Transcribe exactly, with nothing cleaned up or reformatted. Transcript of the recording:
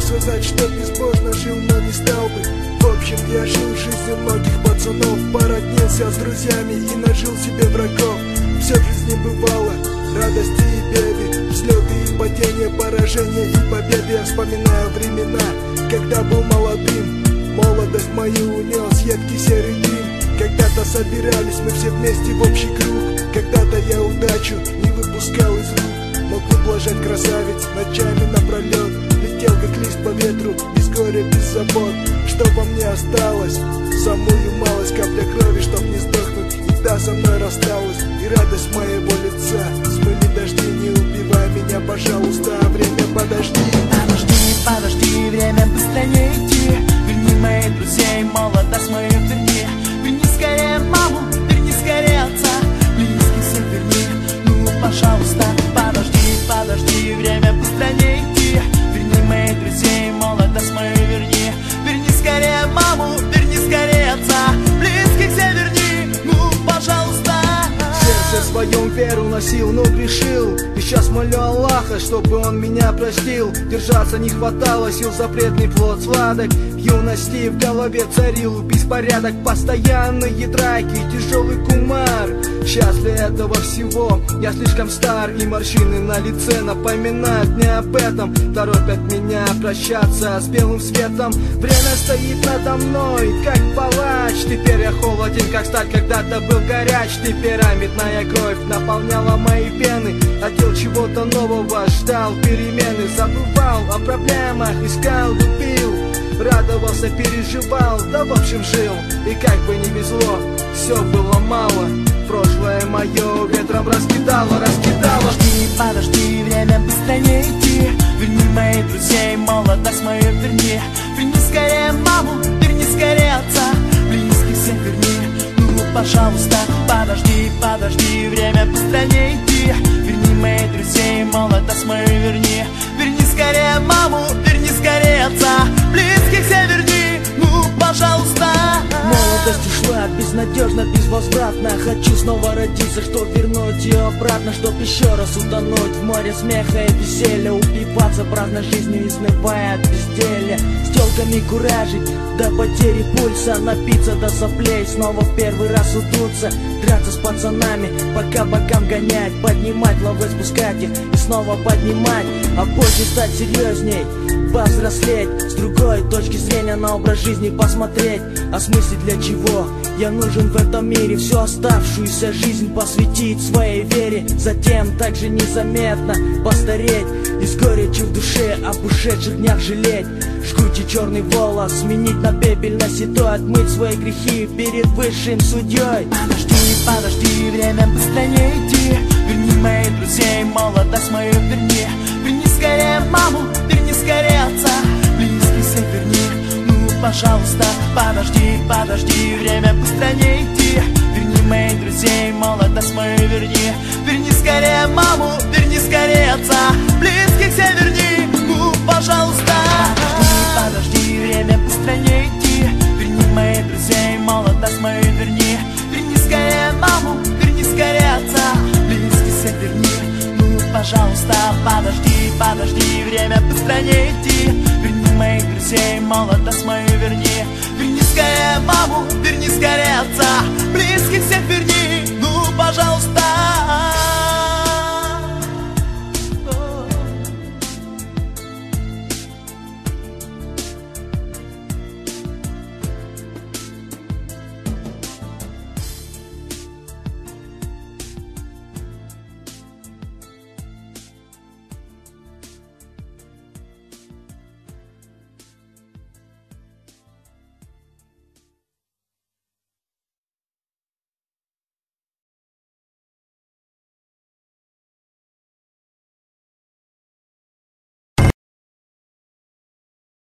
сказать, что безбожно жил, но не стал бы. В общем, я жил жизнью многих пацанов, породнился с друзьями и нажил себе врагов. Все в жизни бывало, радости и беды, взлеты и падения, поражения и победы. Я вспоминаю времена, когда был молодым, молодость мою унес едкий серый дым. Когда-то собирались мы все вместе в общий круг, когда-то я удачу не выпускал из рук. Мог ублажать красавиц ночами напролет, летел как лист по ветру, без горя, без забот. Что во мне осталось? Самую малость, капля крови, чтоб не сдохнуть. И та со мной рассталась, и радость моего лица смыли дожди. Не убивай меня, пожалуйста, а время подожди. Подожди, подожди, время быстро не идти. Верни моих друзей, молодость мою верни. Верни скорее маму, верни скорее отца, близких всех верни. Ну, пожалуйста, подожди, подожди, время быстро не идти. Верни моих друзей, молодость мою верни. Верни скорее маму, верни скорее отца, близких всех верни. Ну, пожалуйста. В сердце своем веру носил, но грешил. И сейчас молю Аллаха, чтобы он меня простил. Держаться не хватало сил, запретный плод сладок. В юности в голове царил беспорядок, постоянные драки, тяжелый кумар. Сейчас для этого всего я слишком стар, и морщины на лице напоминают мне об этом. Торопят меня прощаться с белым светом. Время стоит надо мной, как палач. Теперь я холоден, как сталь, когда-то был горяч. Темпераментная кровь наполняла мои вены. Хотел чего-то нового, ждал перемены. Забывал о проблемах, искал, любил, радовался, переживал, да в общем жил. И как бы ни везло, все было мало. Прошлое мое ветром раскидало, раскидало. Подожди, подожди, время быстро не идти. Верни моих друзей, молодость мою верни. Верни скорее маму, верни скорее отца, близких всех верни. Ну, пожалуйста, подожди, подожди, время быстро не идти. Верни моих друзей, молодость мою верни. Верни скорее маму, верни скорее отца, близких всех верни. Ну, пожалуйста. Молодость ушла безнадежно, безвозвратно. Хочу снова родиться, чтоб вернуть ее обратно, чтоб еще раз утонуть в море смеха и веселья. Упиваться праздной жизнью, изнывая от безделья. С телками куражить до потери пульса, напиться до соплей, снова в первый раз удуться. Драться с пацанами, пока бокам гонять, поднимать лавы, спускать их и снова поднимать. А позже стать серьезней, повзрослеть, с другой точки зрения на образ жизни посмотреть. О смысле, для чего я нужен в этом мире, всю оставшуюся жизнь посвятить своей вере. Затем также незаметно постареть и с горечью в душе об ушедших днях жалеть. Жгучий черный волос сменить на пепельно седой, отмыть свои грехи перед высшим судьей. Подожди, подожди, время быстро не идти. Верни моих друзей, молодость мою верни. Верни скорее маму, верни скорее отца, близких всех верни. Ну, пожалуйста, подожди, подожди, время быстро не идти. Верни моих друзей, молодость мою верни. Верни скорее маму, верни скорее отца, близких всех верни. Ну, пожалуйста. Подожди, подожди, время быстро не идти. Верни моих друзей, молодость мою верни. Верни скорее маму, верни скорее отца, близких всех верни. Ну, пожалуйста, подожди, подожди, время быстро не идти. Верни моих друзей, молодость мою верни. Верни скорее маму, верни скорее отца, близких всех верни. Ну, пожалуйста.